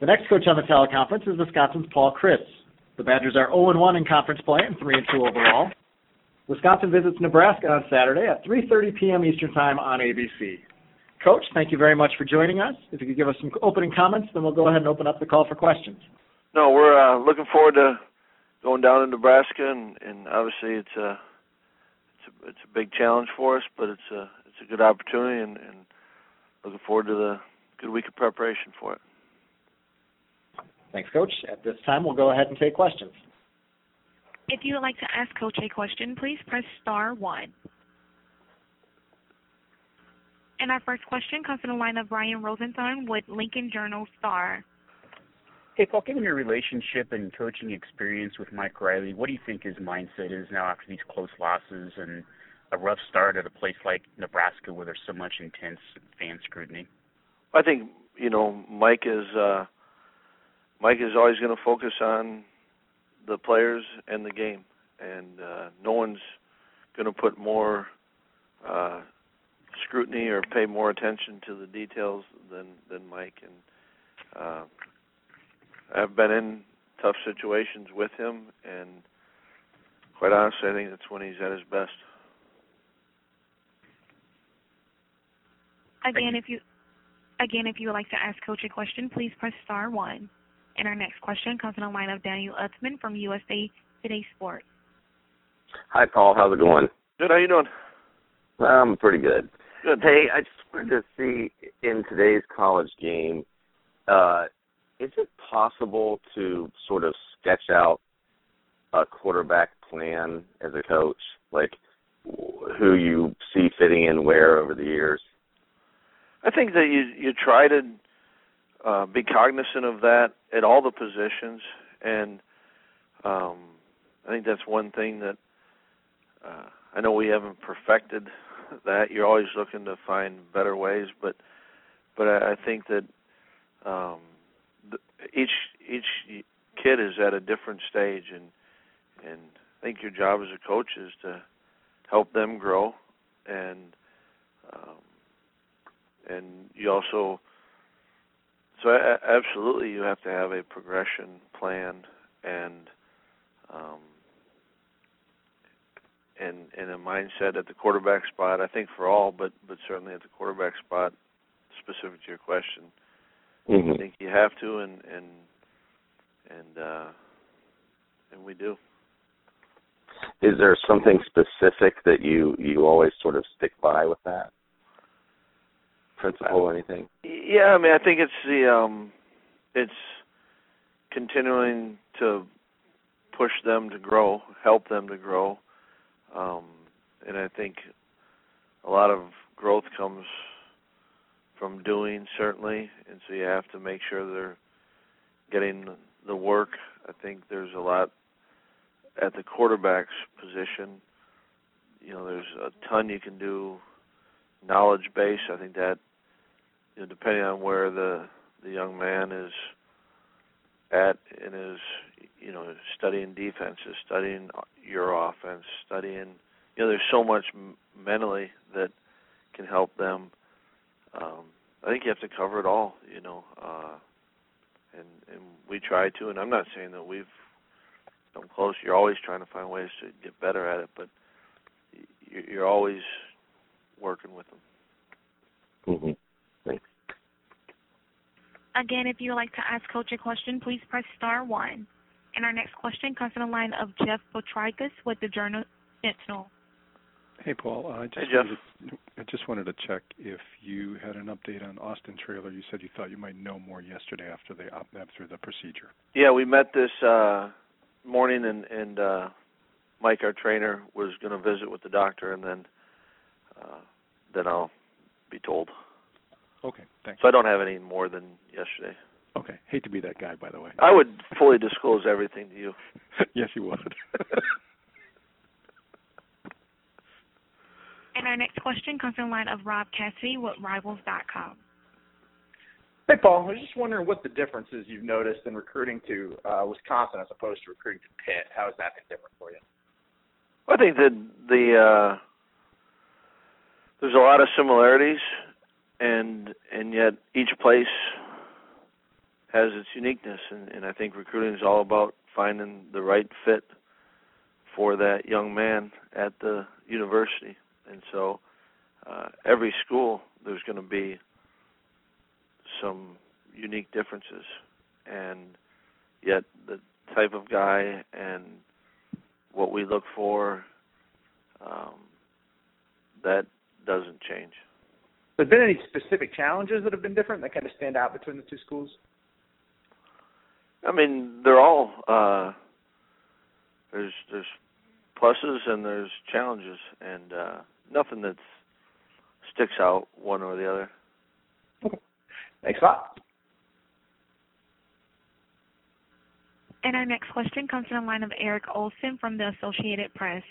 The next coach on the teleconference is Wisconsin's Paul Chryst. The Badgers are 0-1 in conference play and 3-2 overall. Wisconsin visits Nebraska on Saturday at 3:30 p.m. Eastern Time on ABC. Coach, thank you very much for joining us. If you could give us some opening comments, then we'll go ahead and open up the call for questions. No, we're looking forward to going down to Nebraska, and obviously it's a big challenge for us, but it's a good opportunity, and looking forward to the good week of preparation for it. Thanks, Coach. At this time, we'll go ahead and take questions. If you would like to ask Coach a question, please press star 1. And our first question comes from the line of Brian Rosenthal with Lincoln Journal-Star. Hey, Paul, given your relationship and coaching experience with Mike Riley, what do you think his mindset is now after these close losses and a rough start at a place like Nebraska where there's so much intense fan scrutiny? I think, Mike is always going to focus on the players and the game, and no one's going to put more scrutiny or pay more attention to the details than Mike. And I've been in tough situations with him, and quite honestly, I think that's when he's at his best. Again, if you would like to ask Coach a question, please press star 1. And our next question comes from the line of Daniel Utzman from USA Today Sports. Hi, Paul. How's it going? Good. How you doing? I'm pretty good. Good. Hey, I just wanted to see in today's college game, is it possible to sort of sketch out a quarterback plan as a coach, like who you see fitting in where over the years? I think that you try to be cognizant of that at all the positions, and I think that's one thing that I know we haven't perfected that. You're always looking to find better ways, but I think that each kid is at a different stage, and I think your job as a coach is to help them grow, and you also. So absolutely, you have to have a progression plan and a mindset at the quarterback spot. I think for all, but certainly at the quarterback spot, specific to your question, I think you have to, and we do. Is there something specific that you always sort of stick by with that principle or anything? Yeah, I mean, I think it's continuing to push them to grow, help them to grow, and I think a lot of growth comes from doing, certainly, and so you have to make sure they're getting the work. I think there's a lot at the quarterback's position. There's a ton you can do knowledge base. I think that, depending on where the young man is at in his, studying defenses, studying your offense, studying, there's so much mentally that can help them. I think you have to cover it all, and we try to, and I'm not saying that we've come close. You're always trying to find ways to get better at it, but you're always working with them. Mm-hmm. Thanks. Again, if you would like to ask Coach a question, please press star 1. And our next question comes from the line of Jeff Potrikis with the Journal-Sentinel. Hey, Paul. Hey, Jeff. I just wanted to check if you had an update on Austin Traylor. You said you thought you might know more yesterday after the procedure. Yeah, we met this morning, and Mike, our trainer, was going to visit with the doctor, and then I'll be told. Okay, thanks. So I don't have any more than yesterday. Okay. Hate to be that guy, by the way. I would fully disclose everything to you. Yes, you would. And our next question comes from the line of Rob Cassidy with Rivals.com. Hey, Paul. I was just wondering what the differences you've noticed in recruiting to Wisconsin as opposed to recruiting to Pitt. How has that been different for you? I think that there's a lot of similarities, and yet each place has its uniqueness, and I think recruiting is all about finding the right fit for that young man at the university. And so every school, there's going to be some unique differences, and yet the type of guy and what we look for, that doesn't change. Have there been any specific challenges that have been different that kind of stand out between the two schools? I mean, they're all there's pluses and there's challenges, and nothing that sticks out one or the other. Okay. Thanks a lot. And our next question comes from the line of Eric Olson from the Associated Press.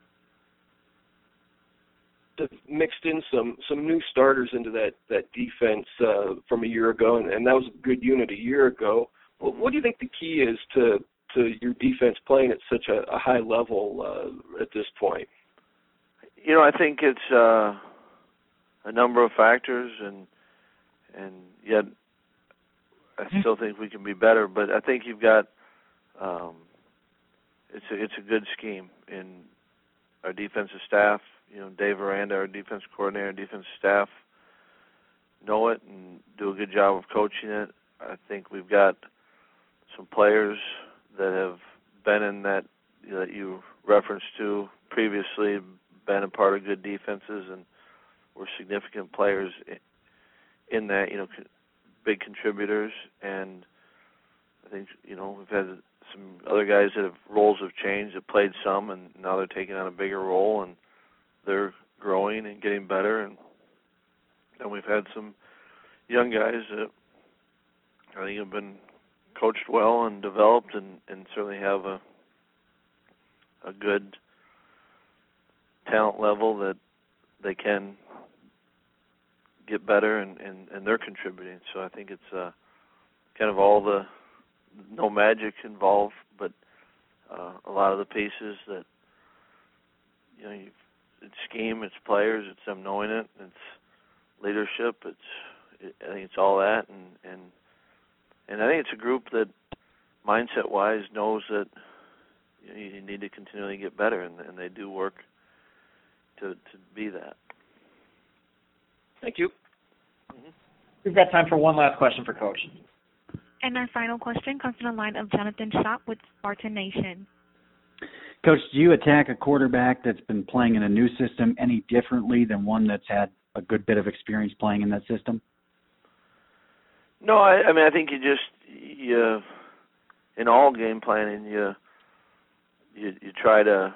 Mixed in some new starters into that defense from a year ago, and that was a good unit a year ago. Well, what do you think the key is to your defense playing at such a high level at this point? You know, I think it's a number of factors, and yet I still think we can be better. But I think you've got it's a good scheme in our defensive staff. You know, Dave Aranda, our defense coordinator, defensive staff, know it and do a good job of coaching it. I think we've got some players that have been in that you referenced to previously, been a part of good defenses, and were significant players in that, big contributors. And I think, we've had some other guys that roles have changed, that played some, and now they're taking on a bigger role, and they're growing and getting better. And we've had some young guys that I think have been coached well and developed, and certainly have a good talent level that they can get better, and they're contributing. So I think it's kind of all no magic involved, but a lot of the pieces that, it's scheme, it's players, it's them knowing it, it's leadership, I think it's all that, and I think it's a group that, mindset-wise, knows that you need to continually get better, and they do work to be that. Thank you. Mm-hmm. We've got time for one last question for Coach. And our final question comes from the line of Jonathan Schopp with Spartan Nation. Coach, do you attack a quarterback that's been playing in a new system any differently than one that's had a good bit of experience playing in that system? No, I mean, I think you in all game planning, you try to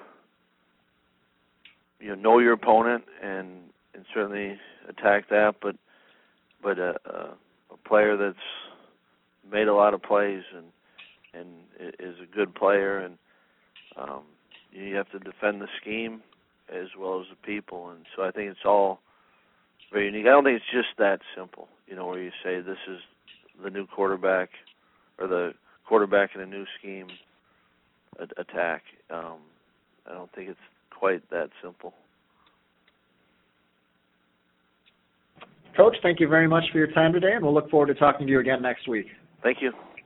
know your opponent and certainly attack that, but a player that's made a lot of plays and is a good player, and you have to defend the scheme as well as the people, and so I think it's all very unique. I don't think it's just that simple, where you say this is the new quarterback or the quarterback in a new scheme attack. I don't think it's quite that simple. Coach, thank you very much for your time today, and we'll look forward to talking to you again next week. Thank you.